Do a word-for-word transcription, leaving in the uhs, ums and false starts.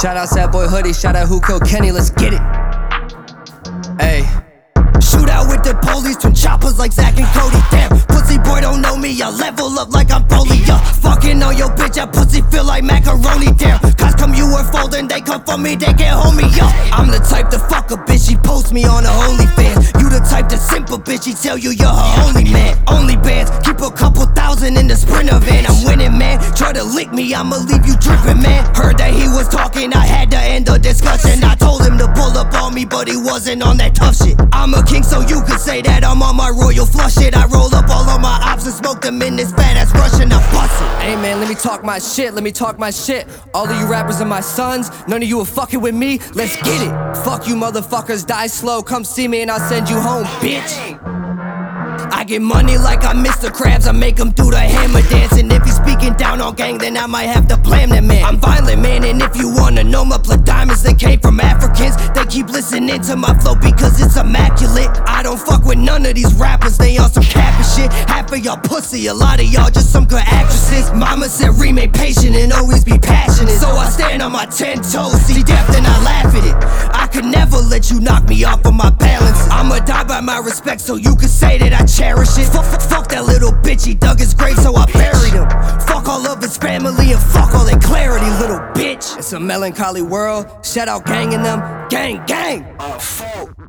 Shout out Sad Boy Hoodie, shout out Who Killed Kenny, let's get it. Ayy. Shoot out with the police, twin choppers like Zach and Cody. Damn, pussy boy don't know me, I level up like I'm polio. Fucking on your bitch, that pussy feel like macaroni. Damn, cause come you were folding, they come for me, they can't hold me up. I'm the type to fuck a bitch, she post me on her OnlyFans. You the type to simple bitch, she tell you you're her only man. Only bands, keep a couple thousand in the Sprinter van. I'm winning, man, try to lick me, I'ma leave you dripping, man. Heard that he was talking, I had to end the discussion. I told him to pull up on me, but he wasn't on that tough shit. I'm a king, so you could say that I'm on my royal flush it. I roll up all of my ops and smoke them in this fat ass Russian, I bust it. Hey man, let me talk my shit, let me talk my shit. All of you rappers are my sons, none of you are fucking with me, let's get it. Fuck you motherfuckers, die slow, come see me and I'll send you home, bitch. I get money like I'm Mister Krabs, I make him do the hammer dance. And if he's speaking down on gang, then I might have to blame that man. I'm violent, man, and if you wanna know my blood diamonds, they came from Africans. They keep listening to my flow because it's immaculate. I don't fuck with none of these rappers, they on some cap and shit. Half of y'all pussy, a lot of y'all just some good actresses. Mama said remain patient and always be passionate. So I stand on my ten toes, see death and I laugh at it. I could never let you knock me off of my balance. I'ma die by my respect so you can say that I cherish it. Fuck, fuck, fuck that little bitch, he dug his grave so I buried him. Fuck all of his family and fuck all their clarity, little bitch. It's a melancholy world, shout out gang in them, gang, gang. Uh,